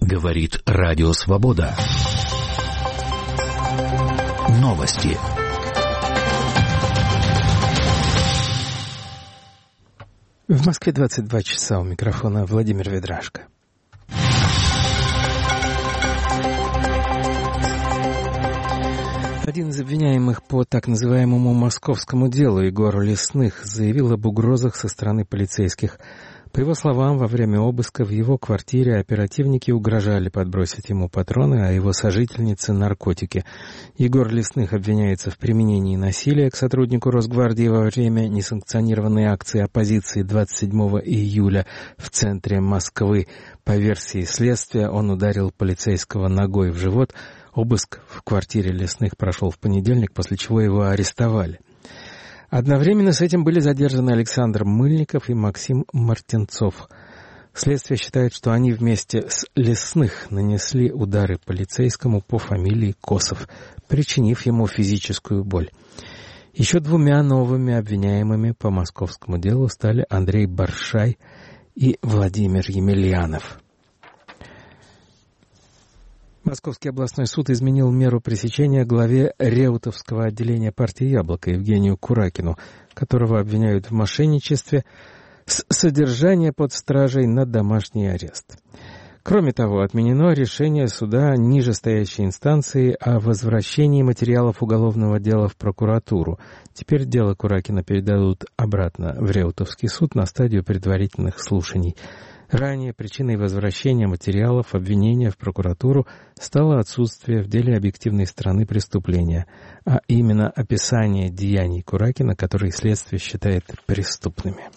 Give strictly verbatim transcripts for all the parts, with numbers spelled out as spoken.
Говорит Радио Свобода. Новости. В Москве двадцать два часа. У микрофона Владимир Ведрашко. Один из обвиняемых по так называемому московскому делу, Егор Лесных, заявил об угрозах со стороны полицейских. По его словам, во время обыска в его квартире оперативники угрожали подбросить ему патроны, а его сожительнице — наркотики. Егор Лесных обвиняется в применении насилия к сотруднику Росгвардии во время несанкционированной акции оппозиции двадцать седьмого июля в центре Москвы. По версии следствия, он ударил полицейского ногой в живот. Обыск в квартире Лесных прошел в понедельник, после чего его арестовали. Одновременно с этим были задержаны Александр Мыльников и Максим Мартинцов. Следствие считает, что они вместе с Лесных нанесли удары полицейскому по фамилии Косов, причинив ему физическую боль. Еще двумя новыми обвиняемыми по московскому делу стали Андрей Баршай и Владимир Емельянов. Московский областной суд изменил меру пресечения главе Реутовского отделения партии «Яблоко» Евгению Куракину, которого обвиняют в мошенничестве с содержания под стражей на домашний арест. Кроме того, отменено решение суда нижестоящей инстанции о возвращении материалов уголовного дела в прокуратуру. Теперь дело Куракина передадут обратно в Реутовский суд на стадию предварительных слушаний. Ранее причиной возвращения материалов обвинения в прокуратуру стало отсутствие в деле объективной стороны преступления, а именно описание деяний Куракина, которые следствие считает преступными.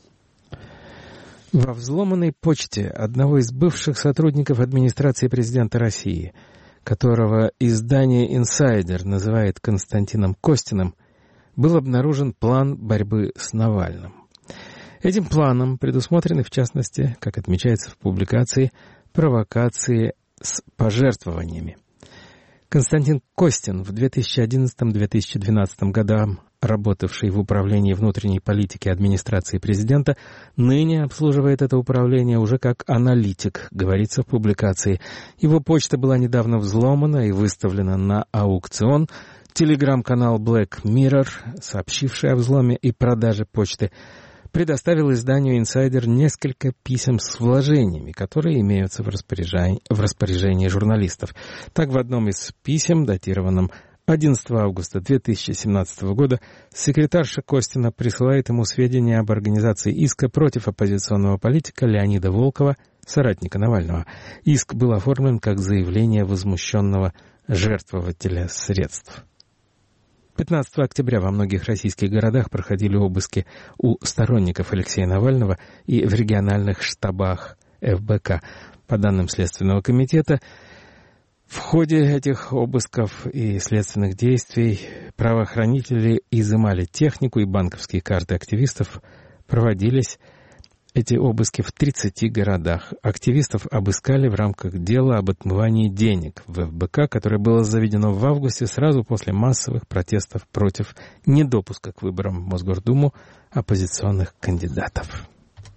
Во взломанной почте одного из бывших сотрудников администрации президента России, которого издание «Инсайдер» называет Константином Костиным, был обнаружен план борьбы с Навальным. Этим планом предусмотрены, в частности, как отмечается в публикации, провокации с пожертвованиями. Константин Костин, в две тысячи одиннадцатом — две тысячи двенадцатом годам работавший в управлении внутренней политики администрации президента, ныне обслуживает это управление уже как аналитик, говорится в публикации. Его почта была недавно взломана и выставлена на аукцион. Телеграм-канал Black Mirror, сообщивший о взломе и продаже почты, предоставил изданию «Инсайдер» несколько писем с вложениями, которые имеются в распоряжении, в распоряжении журналистов. Так, в одном из писем, датированном одиннадцатого августа две тысячи семнадцатого года, секретарша Костина присылает ему сведения об организации иска против оппозиционного политика Леонида Волкова, соратника Навального. Иск был оформлен как заявление возмущенного жертвователя средств. пятнадцатого октября во многих российских городах проходили обыски у сторонников Алексея Навального и в региональных штабах эф бэ ка. По данным Следственного комитета, в ходе этих обысков и следственных действий правоохранители изымали технику и банковские карты активистов. Проводились эти обыски в тридцати городах. Активистов обыскали в рамках дела об отмывании денег в эф бэ ка, которое было заведено в августе сразу после массовых протестов против недопуска к выборам в Мосгордуму оппозиционных кандидатов.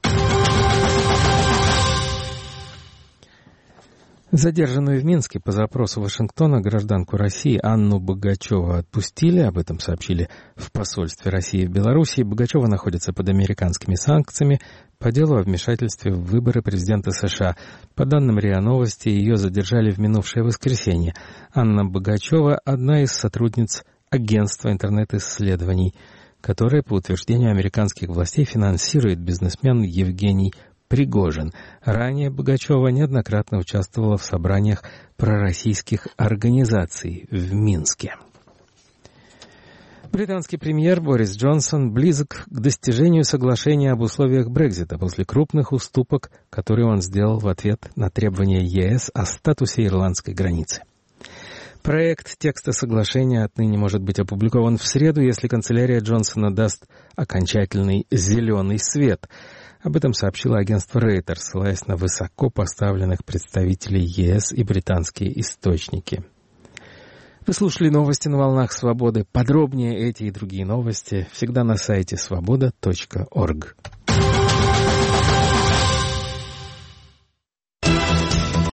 Задержанную в Минске по запросу Вашингтона гражданку России Анну Богачеву отпустили. Об этом сообщили в посольстве России в Беларуси. Богачева находится под американскими санкциями по делу о вмешательстве в выборы президента США. По данным РИА Новости, ее задержали в минувшее воскресенье. Анна Богачева — одна из сотрудниц агентства интернет-исследований, которое, по утверждению американских властей, финансирует бизнесмен Евгений Пригожин. Ранее Богачева неоднократно участвовала в собраниях пророссийских организаций в Минске. Британский премьер Борис Джонсон близок к достижению соглашения об условиях Брексита после крупных уступок, которые он сделал в ответ на требования е эс о статусе ирландской границы. Проект текста соглашения отныне может быть опубликован в среду, если канцелярия Джонсона даст окончательный зеленый свет. Об этом сообщило агентство Рейтер, ссылаясь на высоко поставленных представителей е эс и британские источники. Вы слушали новости на волнах Свободы. Подробнее эти и другие новости всегда на сайте свобода точка орг.